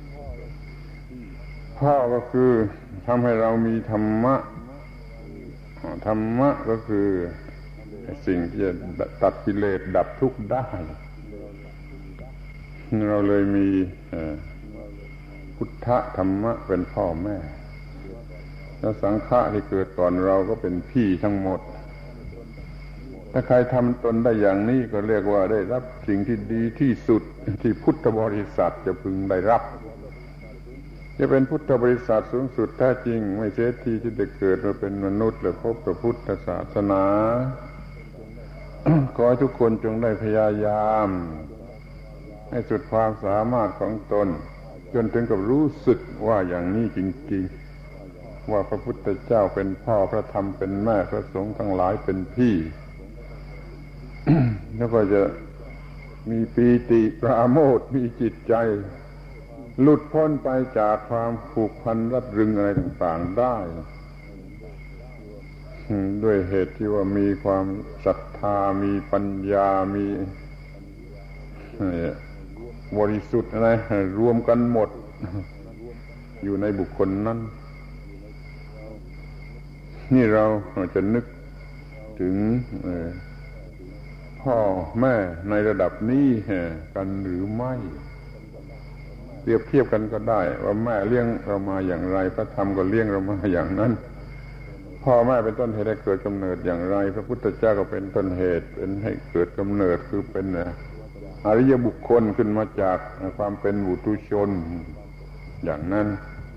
พ่อก็คือทำให้เรามีธรรมะก็คือสิ่งที่จะตัดกิเลสดับทุกข์ได้เราเลยมีพุทธธรรมะเป็นพ่อแม่แล้วสังฆะที่เกิดก่อนเราก็เป็นพี่ทั้งหมดถ้าใครทำตนได้อย่างนี้ก็เรียกว่าได้รับสิ่งที่ดีที่สุดที่พุทธบริษัทจะพึงได้รับจะเป็นพุทธบริษัทสูงสุดแท้จริงไม่เสียทีที่ได้เกิดมาเป็นมนุษย์และพบพระพุทธศาสนา ขอให้ทุกคนจงได้พยายามให้สุดความสามารถของตนจนถึงกับรู้สึกว่าอย่างนี้จริงๆว่าพระพุทธเจ้าเป็นพ่อพระธรรมเป็นแม่พระสงฆ์ทั้งหลายเป็นพี่ แล้วก็จะมีปีติปราโมทย์มีจิตใจหลุดพ้นไปจากความผูกพันรัดรึงอะไรต่างๆได้ด้วยเหตุที่ว่ามีความศรัทธามีปัญญามีบริสุทธิ์อะไรรวมกันหมดอยู่ในบุคคลนั้นนี่เราจะนึกถึงพ่อแม่ในระดับนี้กันหรือไม่เปรียบเทียบกันก็ได้ว่าแม่เลี้ยงเรามาอย่างไรพระธรรมก็เลี้ยงเรามาอย่างนั้นพ่อแม่เป็นต้นเหตุให้เกิดกำเนิดอย่างไรพระพุทธเจ้าก็เป็นต้นเหตุเป็นให้เกิดกำเนิดคือเป็นอริยบุคคลขึ้นมาจากความเป็นปุถุชนอย่างนั้น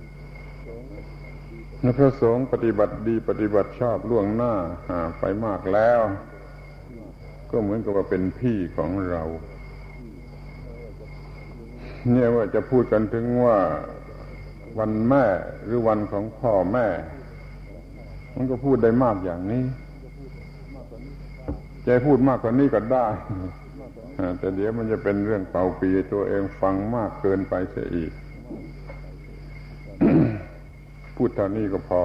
พระสงฆ์ปฏิบัติดีปฏิบัติชอบล่วงหน้าไปมากแล้วก็เหมือนกับว่าเป็นพี่ของเราเนี่ยว่าจะพูดกันถึงว่าวันแม่หรือวันของพ่อแม่มันก็พูดได้มากอย่างนี้จะพูดมากกว่านี้ก็ได้แต่เดี๋ยวมันจะเป็นเรื่องเป่าปีตัวเองฟังมากเกินไปเสียอีก พูดเท่านี้ก็พอ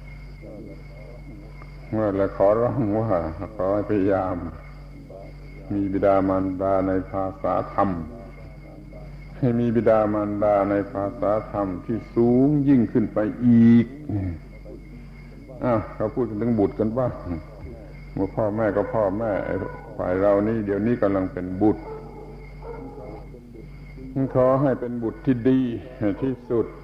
และขอร้องว่าขอให้พยายามมีบิดามารดาในภาษาธรรมให้มีบิดามารดาในภาษาธรรมที่สูงยิ่งขึ้นไปอีกเขาพูดถึงบุตรกันบ้างเมื่อพ่อแม่ก็พ่อแม่ฝ่ายเรานี่เดี๋ยวนี้กำลังเป็นบุตรขอให้เป็นบุตรที่ดีที่สุด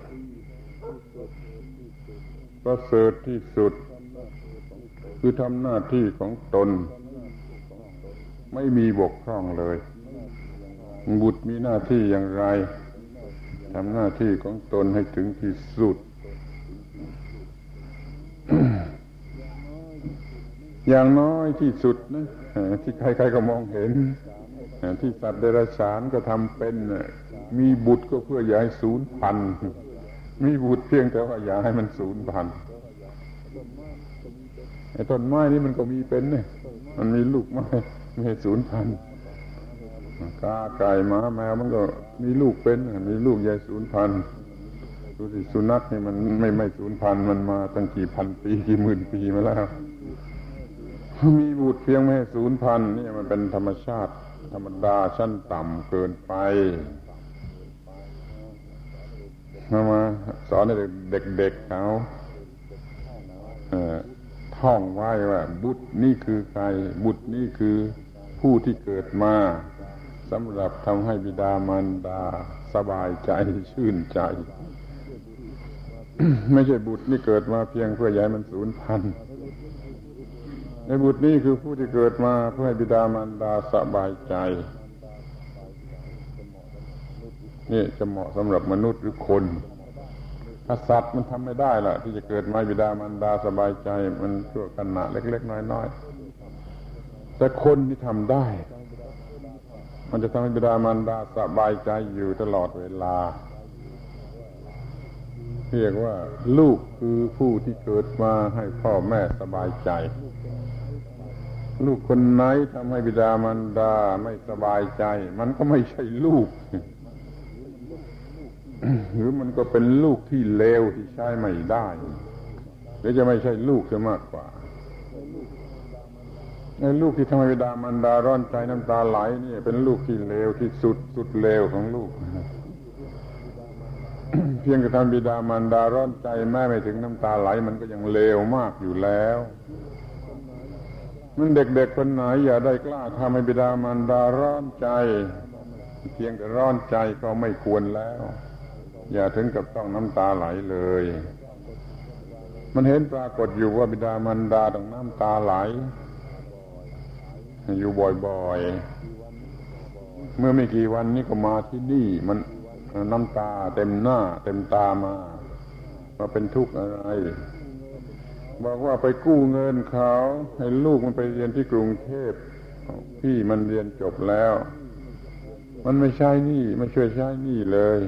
ประเสริฐที่สุดคือทำหน้าที่ของตนไม่มีบกพร่องเลยบุตรมีหน้าที่อย่างไรทำหน้าที่ของตนให้ถึงที่สุด อย่างน้อยที่สุดนะที่ใครๆก็มองเห็นที่สัตว์เดรัจฉานก็ทำเป็นมีบุตรก็เพื่ออย่าให้สูญพันธุ์มีบุตรเพียงแต่ว่าอย่าให้มันสูญพันธุ์ไอ้ต้นไม้นี่มันก็มีเป็นเนี่ยมันมีลูกไม้ไม่ให้สูญพันธุ์กาไก่หมาแมวมันก็มีลูกเป็นมีลูกใหญ่สูญพันธุ์ดูสิสุนัขนี่มันไม่สูญพันธุ์มันมาตั้งกี่พันปีกี่หมื่นปีมาแล้วมีบุตรเพียงไม่ให้สูญพันธุ์นี่มันเป็นธรรมชาติธรรมดาชั้นต่ำเกินไปมาสอนให้เด็กๆเขาท่องไว้ว่าบุตรนี่คือใครบุตรนี่คือผู้ที่เกิดมาสำหรับทำให้บิดามารดาสบายใจชื่นใจ ไม่ใช่บุตรนี่เกิดมาเพียงเพื่อย้ายมันสูญพันธุ์ในบุตรนี่คือผู้ที่เกิดมาเพื่อให้บิดามารดาสบายใจนี่จะเหมาะสำหรับมนุษย์หรือคนถ้าสัตว์มันทำไม่ได้ล่ะที่จะเกิดมาบิดามารดาสบายใจมันชั่วขณะเล็กๆน้อยๆแต่คนที่ทำได้มันจะทำให้บิดามารดาสบายใจอยู่ตลอดเวลาเรียกว่าลูกคือผู้ที่เกิดมาให้พ่อแม่สบายใจลูกคนไหนทำให้บิดามารดาไม่สบายใจมันก็ไม่ใช่ลูก หรือมันก็เป็นลูกที่เลวที่ใช้ไม่ได้หรือจะไม่ใช่ลูกจะมากกว่าไอ้ลูกที่ทำให้บิดามารดาร้อนใจน้ำตาไหลนี่เป็นลูกที่เลวที่สุดเลวของลูก เพียงแต่ทำบิดามารดาร้อนใจแม่ไม่ถึงน้ำตาไหลมันก็ยังเลวมากอยู่แล้วมันเด็กๆคนไหนอย่าได้กล้าทำให้บิดามารดาร้อนใจเพียงแต่ร้อนใจก็ไม่ควรแล้วอย่าถึงกับต้องน้ำตาไหลเลยมันเห็นปรากฏอยู่ว่าบิดามารดาต้องน้ำตาไหลอยู่บ่อยๆเมื่อไม่กี่วันนี้ก็มาที่นี่มันน้ำตาเต็มหน้าเต็มตามาว่าเป็นทุกข์อะไรบอกว่าไปกู้เงินเขาให้ลูกมันไปเรียนที่กรุงเทพพี่มันเรียนจบแล้วมันไม่ใช่หนี้ไม่ช่วยใช้หนี้เลย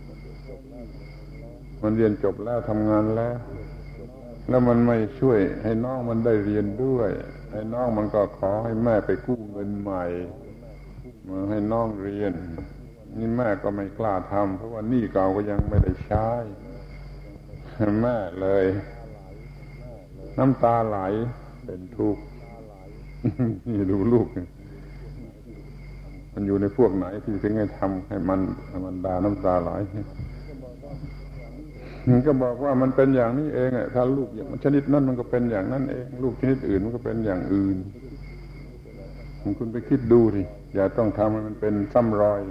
มันเรียนจบแล้วทำงานแล้วมันไม่ช่วยให้น้องมันได้เรียนด้วยให้น้องมันก็ขอให้แม่ไปกู้เงินใหม่มาให้น้องเรียนนี่แม่ก็ไม่กล้าทำเพราะว่าหนี้เก่าก็ยังไม่ได้ใช้แม่เลยน้ำตาไหลเป็นทุกข์นี่ดูลูกมันอยู่ในพวกไหนที่ถึงให้ทำให้มันดาน้ำตาไหลมันก็บอกว่ามันเป็นอย่างนี้เองถ้าลูกอย่างชนิดนั้นมันก็เป็นอย่างนั้นเองลูกชนิดอื่นมันก็เป็นอย่างอื่นคุณไปคิดดูสิอย่าต้องทำให้มันเป็นซ้ำรอย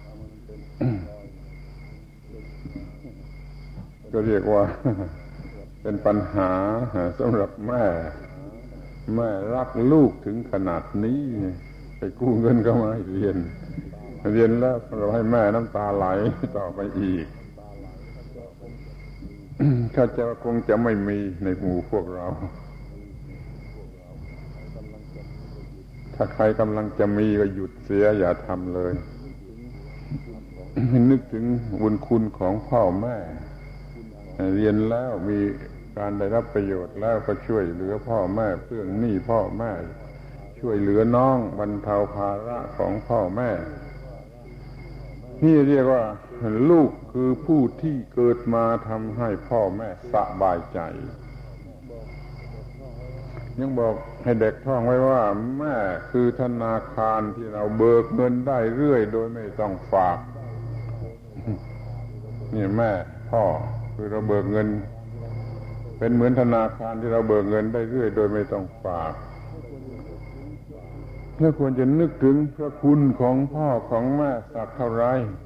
ก็เรียกว่าเป็นปัญหาสำหรับแม่รักลูกถึงขนาดนี้ไปกู้เงินก็มาให้เรียนแล้วเราให้แม่น้ำตาไหลต่อไปอีกข้าเจ้าคงจะไม่มีในหมู่พวกเราถ้าใครกำลังจะมีก็หยุดเสียอย่าทำเลยนึกถึงบุญคุณของพ่อแม่เรียนแล้วมีการได้รับประโยชน์แล้วก็ช่วยเหลือพ่อแม่เพื่อหนี้พ่อแม่ช่วยเหลือน้องบรรเทาภาระของพ่อแม่นี่เรียกว่าลูกคือผู้ที่เกิดมาทำให้พ่อแม่สบายใจยังบอกให้เด็กท่องไว้ว่าแม่คือธนาคารที่เราเบิกเงินได้เรื่อยโดยไม่ต้องฝากนี่แม่พ่อคือเราเบิกเงินเป็นเหมือนธนาคารที่เราเบิกเงินได้เรื่อยโดยไม่ต้องฝากเราควรจะนึกถึงพระคุณของพ่อของแม่สักเท่าไร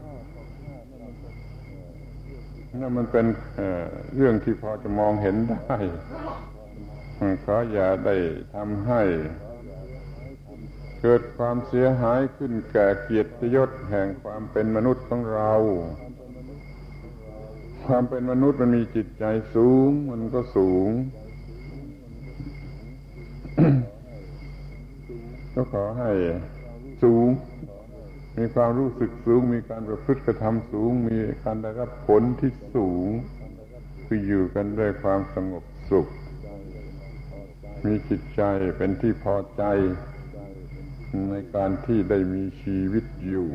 นั่นมันเป็นเรื่องที่พอจะมองเห็นได้ขออย่าได้ทำให้เกิดความเสียหายขึ้นแก่เกียรติยศแห่งความเป็นมนุษย์ของเราความเป็นมนุษย์มันมีจิตใจสูงมันก็สูง ก็ขอให้สูงมีความรู้สึกสูงมีการประพฤติกระทำสูงมีการได้รับผลที่สูงคืออยู่กันด้วยความสงบสุขมีจิตใจเป็นที่พอใจในการที่ได้มีชีวิตอยู่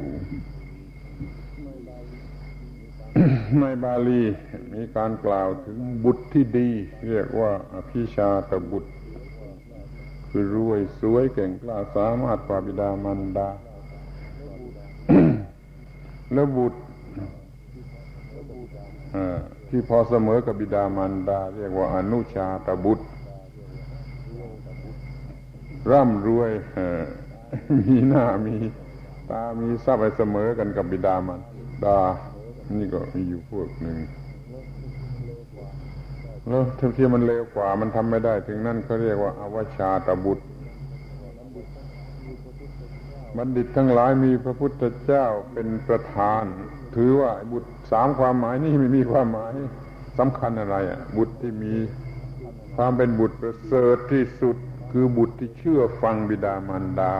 ในบาลีมีการกล่าวถึงบุตรที่ดีเรียกว่าอภิชาตบุตรคือรวยสวยเก่งกล้าสามารถกว่าบิดามารดา แล้วบุตรที่พอเสมอกับบิดามารดาเรียกว่าอนุชาตบุตรร่ำรวยมีหน้ามีตามีทรัพย์เสมอกันกับบิดามารดานี่ก็มีอยู่พวกหนึ่งแล้วที่มันเลวกว่ามันทำไม่ได้ถึงนั่นเขาเรียกว่าอวชาตบุตรบัณฑิตทั้งหลายมีพระพุทธเจ้าเป็นประธานถือว่าบุตรสามความหมายนี้ไม่มีความหมายสำคัญอะไรบุตรที่มีความเป็นบุตรประเสริฐที่สุดคือบุตรที่เชื่อฟังบิดามารดา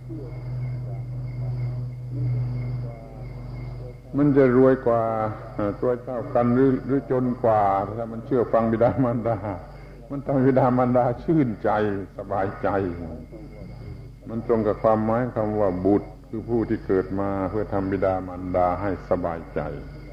มันจะรวยกว่าตัวเท่ากันหรือจนกว่าถ้ามันเชื่อฟังบิดามารดามันทำให้บิดามารดาชื่นใจสบายใจมันตรงกับความหมายคำว่าบุตรคือผู้ที่เกิดมาเพื่อทำบิดามารดาให้สบายใจ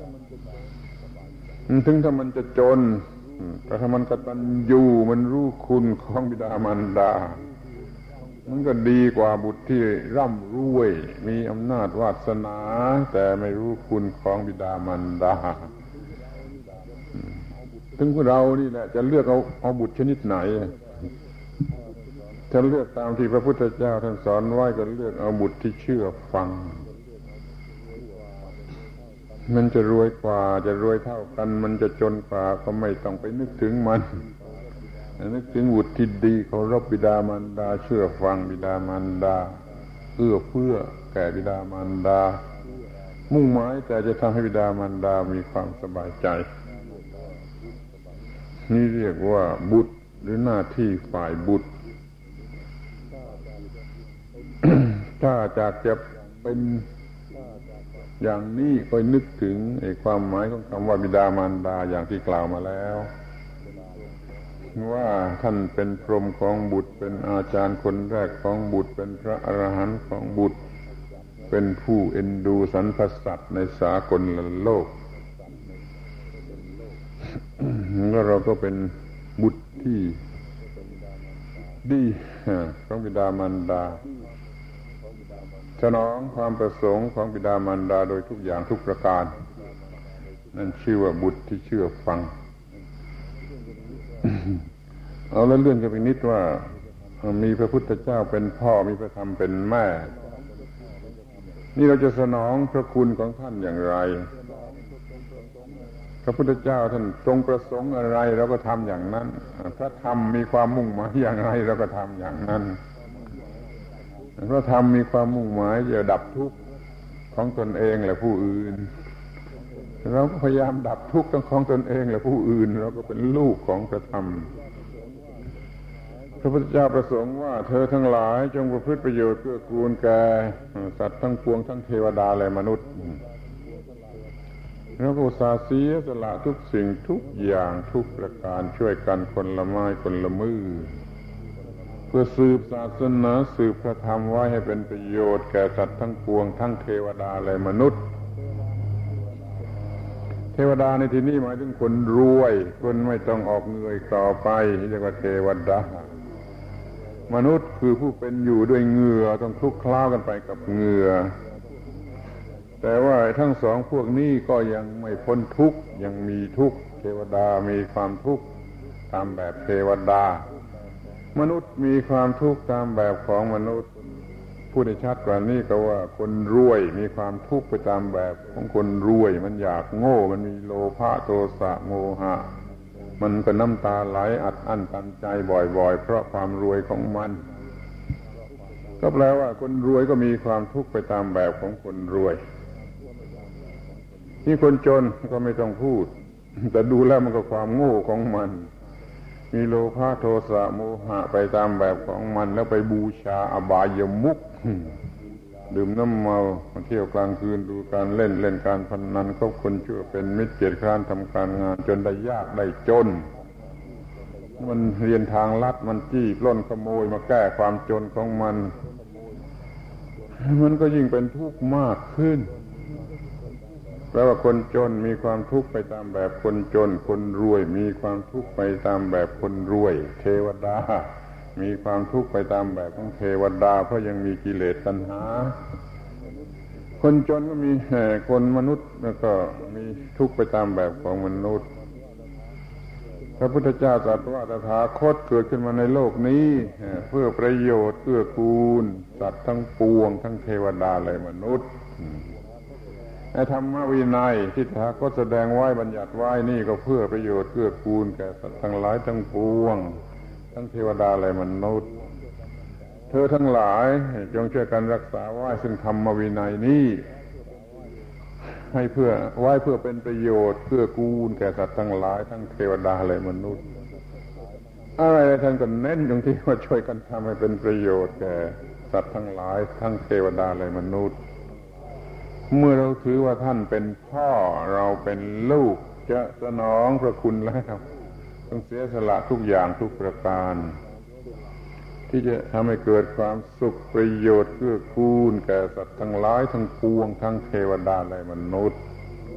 ถึงถ้ามันจะจนแต่ถ้ามันกตัญญูมันรู้คุณของบิดามารดามันก็ดีกว่าบุตรที่ร่ำรวยมีอำนาจวาสนาแต่ไม่รู้คุณของบิดามารดาถึงพวกเรานี่แหละจะเลือกเอาบุตรชนิดไหนจะเลือกตามที่พระพุทธเจ้าท่านสอนไว้ก็เลือกเอาบุตรที่เชื่อฟังมันจะรวยกว่าจะรวยเท่ากันมันจะจนกว่าก็ไม่ต้องไปนึกถึงมันนึกถึงบุตรที่ดีเคารพบิดามารดาเชื่อฟังบิดามารดาเอื้อเฟื้อแก่บิดามารดามุ่งหมายแต่จะทำให้บิดามารดามีความสบายใจนี่เรียกว่าบุตรหรือหน้าที่ฝ่ายบุตร ถ้าจากจะเป็นอย่างนี้ก็นึกถึงความหมายของคำว่าบิดามารดาอย่างที่กล่าวมาแล้วว่าท่านเป็นพรหมของบุตรเป็นอาจารย์คนแรกของบุตรเป็นพระอรหันต์ของบุตรเป็นผู้เอ็นดูสรรพสัตว์ในสากลโลก แล้วเราก็เป็นบุตรที่ดีของบิดามารดาสนองความประสงค์ของบิดามารดาโดยทุกอย่างทุกประการนั่นชื่อว่าบุตรที่เชื่อฟัง เอาแล้วเลื่อนกันไปนิดว่ามีพระพุทธเจ้าเป็นพ่อมีพระธรรมเป็นแม่นี่เราจะสนองพระคุณของท่านอย่างไรพระพุทธเจ้าท่านทรงประสงค์อะไรเราก็ทำอย่างนั้นพระธรรมมีความมุ่งหมายอย่างไรเราก็ทำอย่างนั้นพระธรรมมีความมุ่งหมายจะดับทุกข์ของตนเองและผู้อื่นเราก็พยายามดับทุกข์ของตนเองและผู้อื่นเราก็เป็นลูกของพระธรรมพระพุทธเจ้าประสงค์ว่าเธอทั้งหลายจงประพฤติประโยชน์เพื่อกูลแก่สัตว์ทั้งปวงทั้งเทวดาและมนุษย์เราก็อุตส่าห์เสียสละทุกสิ่งทุกอย่างทุกประการช่วยกันคนละไม้คนละมือเพื่อสืบศาสนาสืบพระธรรมไว้ให้เป็นประโยชน์แก่สัตว์ทั้งปวงทั้งเทวดาและมนุษย์เทวดาในที่นี้หมายถึงคนรวยคนไม่ต้องออกเหงื่อต่อไปเรียกว่าเทวดามนุษย์คือผู้เป็นอยู่ด้วยเหงื่อต้องคลุกคล้ากันไปกับเหงื่อแต่ว่าทั้งสองพวกนี้ก็ยังไม่พ้นทุกข์ยังมีทุกข์เทวดามีความทุกข์ตามแบบเทวดามนุษย์มีความทุกข์ตามแบบของมนุษย์พูดให้ชัดกว่านี้ก็ว่าคนรวยมีความทุกข์ไปตามแบบของคนรวยมันอยากโง่มันมีโลภะโทสะโมหะมันก็น้ำตาไหลอัดอั้นตันใจบ่อยๆเพราะความรวยของมันก็แปลว่าคนรวยก็มีความทุกข์ไปตามแบบของคนรวยที่คนจนก็ไม่ต้องพูดแต่ดูแล้วมันก็ความโง่ของมันมีโลภะโทสะโมหะไปตามแบบของมันแล้วไปบูชาอบายมุขดื่มน้ำเมาเที่ยวกลางคืนดูการเล่นการพนันคบคนชั่วเป็นมิตรเกียจคร้านทำการงานจนได้ยากได้จนมันเรียนทางลัดมันจี้ปล้นขโมยมาแก้ความจนของมันก็ยิ่งเป็นทุกข์มากขึ้นแปลว่าคนจนมีความทุกข์ไปตามแบบคนจนคนรวยมีความทุกข์ไปตามแบบคนรวยเทวดามีความทุกข์ไปตามแบบของเทวดาเพราะยังมีกิเลสตัณหาคนจนก็มีคนมนุษย์แล้วก็มีทุกข์ไปตามแบบของมนุษย์พระพุทธเจ้าตรัสว่าตถาคตเกิดขึ้นมาในโลกนี้เพื่อประโยชน์เพื่อกูลสัตว์ทั้งปวงทั้งเทวดาและมนุษย์ธรรมวินัยที่ตถาคตแสดงไว้บัญญัติไว้นี่ก็เพื่อประโยชน์เพื่อกูลแก่สัตว์ทั้งหลายทั้งปวงทั้งเทวดาและมนุษย์เธอทั้งหลายจงช่วยกันรักษาไว้ซึ่งธรรมวินัยนี้ให้เพื่อไว้เพื่อเป็นประโยชน์เพื่อกูลแก่สัตว์ทั้งหลายทั้งเทวดาและมนุษย์อะไรท่านก็เน้นตรงที่ว่าช่วยกันทำให้เป็นประโยชน์แก่สัตว์ทั้งหลายทั้งเทวดาและมนุษย์เมื่อเราถือว่าท่านเป็นพ่อเราเป็นลูกจะสนองพระคุณแล้วต้องเสียสละทุกอย่างทุกประการที่จะทำให้เกิดความสุขประโยชน์เพื่อกูลแก่สัตว์ทั้งหลายทั้งปวงทั้งเทวดาและมนุษย์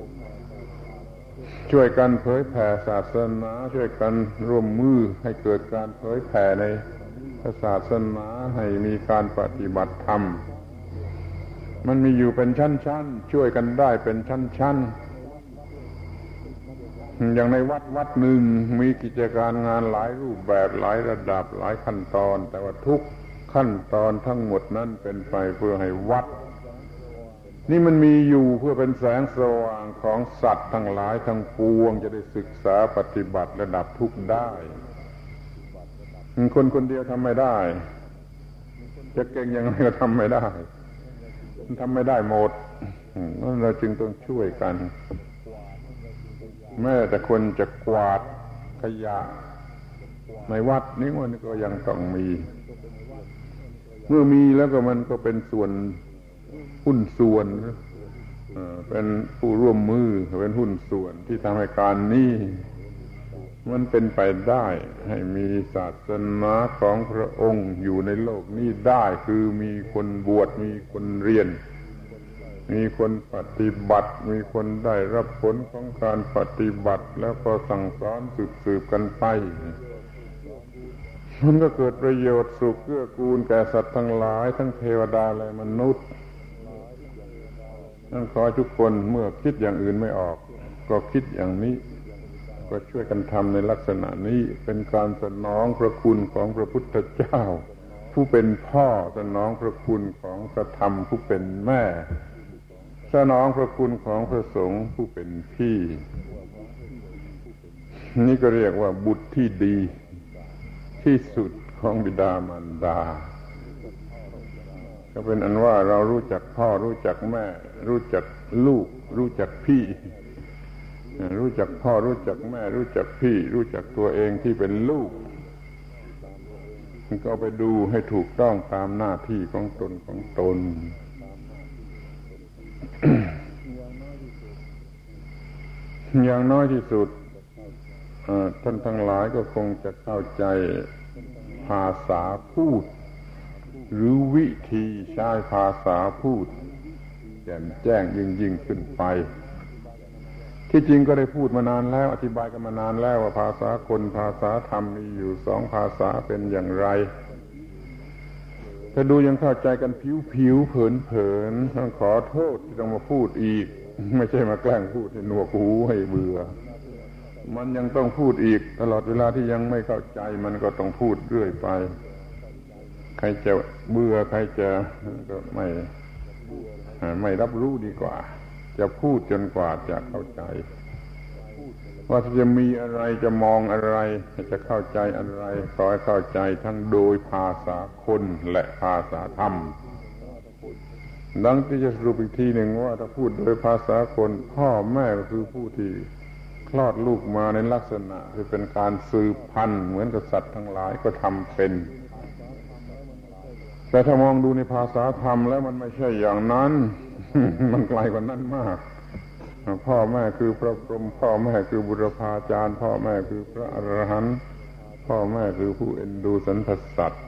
ช่วยกันเผยแผ่ศาสนาช่วยกันร่วมมือให้เกิดการเผยแผ่ในศาสนาให้มีการปฏิบัติธรรมมันมีอยู่เป็นชั้นๆช่วยกันได้เป็นชั้นๆอย่างในวัดหนึ่งมีกิจการงานหลายรูปแบบหลายระดับหลายขั้นตอนแต่ว่าทุกขั้นตอนทั้งหมดนั้นเป็นไปเพื่อให้วัดนี่มันมีอยู่เพื่อเป็นแสงสว่างของสัตว์ทั้งหลายทั้งปวงจะได้ศึกษาปฏิบัติระดับทุกได้คนคนเดียวทำไม่ได้จะเก่งยังไงก็ทำไม่ได้ทำไม่ได้หมดนั่นเราจึงต้องช่วยกันแม้แต่คนจะกวาดขยะในวัดนี้มันก็ยังต้องมีเมื่อมีแล้วก็มันก็เป็นส่วนหุ้นส่วนเป็นผู้ร่วมมือเป็นหุ้นส่วนที่ทำให้การนี้มันเป็นไปได้ให้มีศาสนาของพระองค์อยู่ในโลกนี้ได้คือมีคนบวชมีคนเรียนมีคนปฏิบัติมีคนได้รับผลของการปฏิบัติแล้วก็สั่งสอนสืบกันไปมันก็เกิดประโยชน์สุขเกื้อกูลแก่สัตว์ทั้งหลายทั้งเทวดาและมนุษย์นั่นขอทุกคนเมื่อคิดอย่างอื่นไม่ออกก็คิดอย่างนี้ก็ช่วยกันทำในลักษณะนี้เป็นการสนองพระคุณของพระพุทธเจ้าผู้เป็นพ่อสนองพระคุณของพระธรรมผู้เป็นแม่สนองพระคุณของพระสงฆ์ผู้เป็นพี่นี่ก็เรียกว่าบุตรที่ดีที่สุดของบิดามารดาก็เป็นอันว่าเรารู้จักพ่อรู้จักแม่รู้จักลูกรู้จักพี่รู้จักพ่อรู้จักแม่รู้จักพี่รู้จักตัวเองที่เป็นลูกก็ไปดูให้ถูกต้องตามหน้าที่ของตนของตน อย่างน้อยที่สุดท่านทั้งหลายก็คงจะเข้าใจภาษาพูดหรือวิธีใช้ภาษาพูดแจ่มแจ้งยิ่งขึ้นไปที่จริงก็ได้พูดมานานแล้วอธิบายกันมานานแล้วว่าภาษาคนภาษาธรรมมีอยู่สองภาษาเป็นอย่างไรถ้าดูยังเข้าใจกันผิวๆเผินๆต้องขอโทษที่ต้องมาพูดอีกไม่ใช่มาแกล้งพูดให้หนวกหูให้เบื่อมันยังต้องพูดอีกตลอดเวลาที่ยังไม่เข้าใจมันก็ต้องพูดเรื่อยไปใครจะเบื่อใครจะก็ไม่รับรู้ดีกว่าจะพูดจนกว่าจะเข้าใจว่าจะมีอะไรจะมองอะไรจะเข้าใจอะไรขอให้เข้าใจทั้งโดยภาษาคนและภาษาธรรมดังที่จะสรุปอีกทีหนึ่งว่าถ้าพูดโดยภาษาคนพ่อแม่ก็คือผู้ที่คลอดลูกมาในลักษณะที่เป็นการสืบพันธุ์เหมือนกับสัตว์ทั้งหลายก็ทำเป็นแต่ถ้ามองดูในภาษาธรรมแล้วมันไม่ใช่อย่างนั้น มันไกลกว่านั้นมากพ่อแม่คือพระพรหมพ่อแม่คือบุรพาจารย์พ่อแม่คือพระอรหันต์พ่อแม่คือผู้เอ็นดูสรรพสัตว์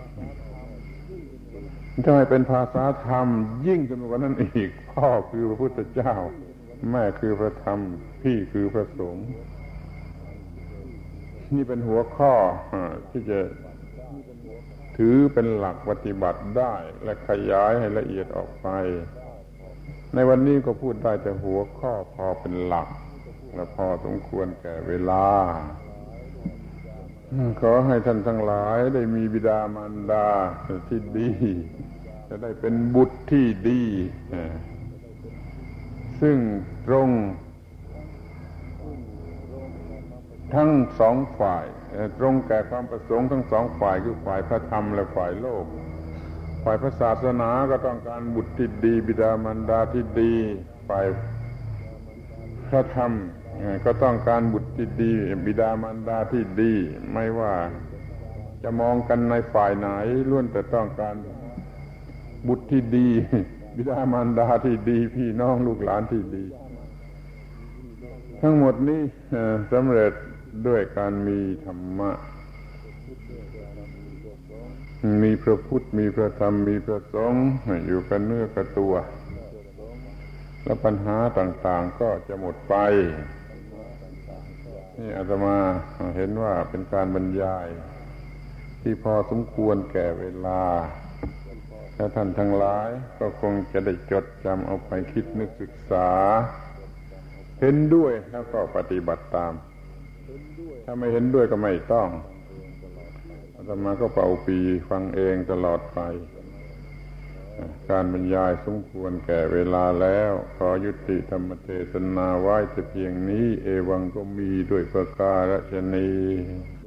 ถ้าให้เป็นภาษาธรรมยิ่งขึ้นกว่านั้นอีกพ่อคือพระพุทธเจ้าแม่คือพระธรรมพี่คือพระสงฆ์นี่เป็นหัวข้อที่จะถือเป็นหลักปฏิบัติได้และขยายให้ละเอียดออกไปในวันนี้ก็พูดได้แต่หัวข้อพอเป็นหลักและพอสมควรแก่เวลาขอให้ท่านทั้งหลายได้มีบิดามารดาที่ดีจะได้เป็นบุตรที่ดีซึ่งตรงทั้งสองฝ่ายตรงแก่ความประสงค์ทั้งสองฝ่ายคือฝ่ายพระธรรมและฝ่ายโลกฝ่ายพระศาสนาก็ต้องการบุตรที่ดีบิดามารดาที่ดีฝ่ายพระธรรมก็ต้องการบุตรที่ดีบิดามารดาที่ดีไม่ว่าจะมองกันในฝ่ายไหนล้วนแต่ต้องการบุตรที่ดีบิดามารดาที่ดีพี่น้องลูกหลานที่ดีทั้งหมดนี้สำเร็จด้วยการมีธรรมะมีพระพุทธมีพระธรรมมีพระสงฆ์อยู่กันเนื้อกับตัวแล้วปัญหาต่างๆก็จะหมดไปนี่อาตมาเห็นว่าเป็นการบรรยายที่พอสมควรแก่เวลาถ้าท่านทั้งหลายก็คงจะได้จดจำเอาไปคิดนึกศึกษาเห็นด้วยแล้วก็ปฏิบัติตามถ้าไม่เห็นด้วยก็ไม่ต้องอาตมาก็เป่าปีฟังเองตลอดไปการบรรยายสมควรแก่เวลาแล้วขอยุติธรรมเทศนาไว้แต่เพียงนี้เอวังก็มีด้วยประการฉะนี้